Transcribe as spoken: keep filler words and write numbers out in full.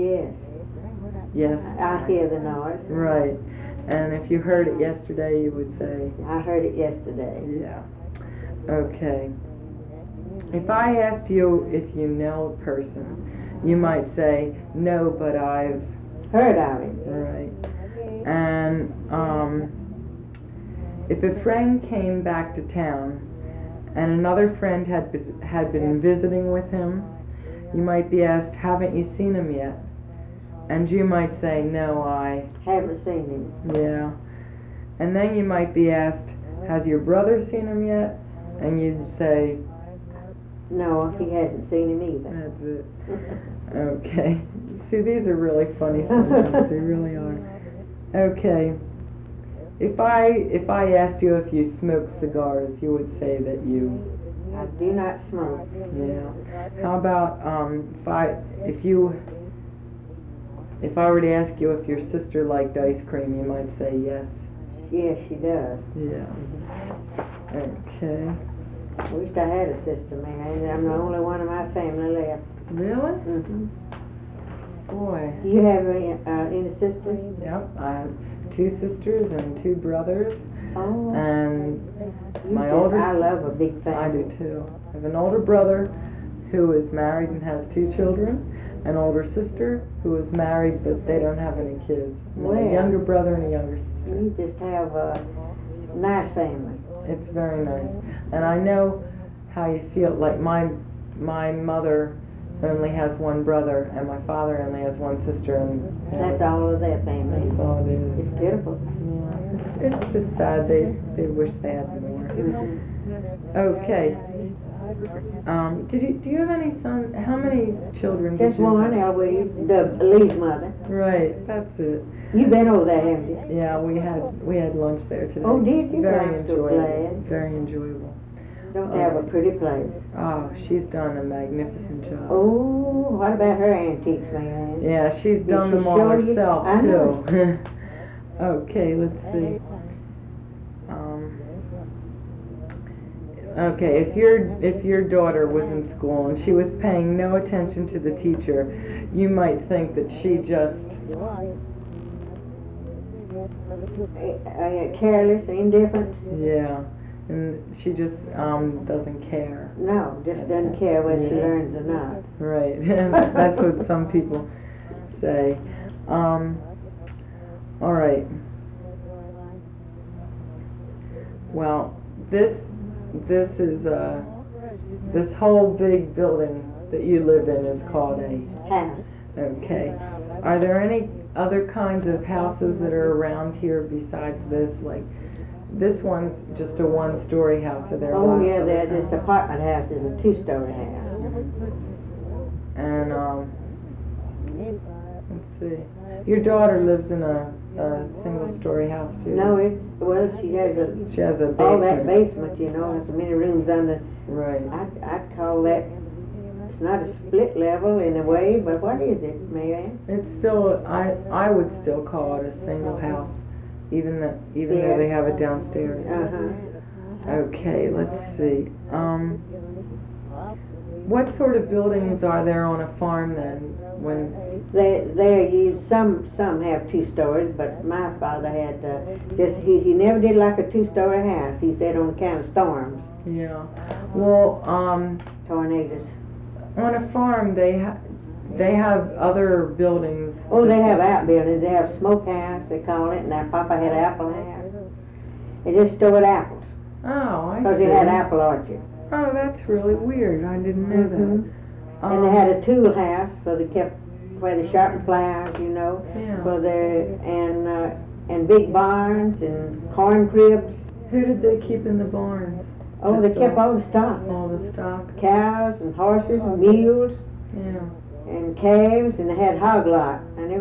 Yes. Yes. I hear the noise. Right. And if you heard it yesterday, you would say? I heard it yesterday. Yeah. Okay. If I asked you if you know a person, you might say, no, but I've heard of it. Right. And um, if a friend came back to town and another friend had been, had been visiting with him, you might be asked, haven't you seen him yet? And you might say, no, I haven't seen him. Yeah. And then you might be asked, has your brother seen him yet? And you'd say, no, he hasn't seen him either. That's it. Okay. See, these are really funny sometimes. They really are. Okay. If I if I asked you if you smoke cigars, you would say that you. I do not smoke. Yeah. How about um if I if you if I were to ask you if your sister liked ice cream, you might say yes. Yes, she does. Yeah. Okay. I wish I had a sister, man. I'm the only one of my family left. Really? Mm-hmm. Boy. Do you have any, uh, any sisters? Yep, I have two sisters and two brothers. Oh. And you my just, older... I love a big family. I do too. I have an older brother who is married and has two children. An older sister who is married but they don't have any kids. And well, a younger brother and a younger sister. You just have a nice family. It's very nice. And I know how you feel. Like my my mother only has one brother, and my father only has one sister. And that's all of their family. That's all it is. It's beautiful. Yeah. It's just sad. They they wish they had more. Mm-hmm. Okay. Um, did you do you have any sons? How many children? Just did you one, have? Eloise, the Lee's mother. Right. That's it. You've been over there, haven't you? Yeah, we had we had lunch there today. Oh, did you? Very I'm so enjoyable. glad. Very enjoyable. Don't they have a pretty place? Oh, she's done a magnificent job. Oh, what about her antiques, man? Yeah, she's Did done she them all show you? herself I know. too. Okay, let's see. Um, okay, if your if your daughter was in school and she was paying no attention to the teacher, you might think that she just Uh, careless, indifferent? Yeah, and she just um, doesn't care. No, just doesn't care whether yeah. she learns or not. Right, that's what some people say. Um, all right. Well, this this is uh, this whole big building that you live in is called a house. Okay. Are there any other kinds of houses that are around here besides this? Like, this one's just a one-story house. Are there? Oh yeah, there. This apartment house is a two-story house. And um, let's see. Your daughter lives in a, a single-story house too. No, it's well, she has a. She has a basement. All that basement, you know, has so many rooms under. Right. I I'd call that. It's not a split level in a way, but what is it, Mary? It's still, I I would still call it a single house, even that even yeah. though they have it downstairs. Uh huh. Okay, let's see. Um, what sort of buildings are there on a farm then? When they they use some some have two stories, but my father had uh, just he he never did like a two-story house. He said on account of storms. Yeah. Well, um. Tornadoes. On a farm, they ha they have other buildings. Oh, they have outbuildings. They have smokehouse, they call it, and their papa had apple house. They just stored apples. Oh, I see. Because he had apple orchard. Oh, that's really weird. I didn't know Mm-hmm. that. Um, And they had a tool house, so they kept where they sharpened plows, you know. Yeah. For their and uh, and big barns and corn cribs. Who did they keep in the barns? Oh, The they kept stock. all the stock. All the stock. Cows and horses and mules Yeah. and calves, and they had hog lot. And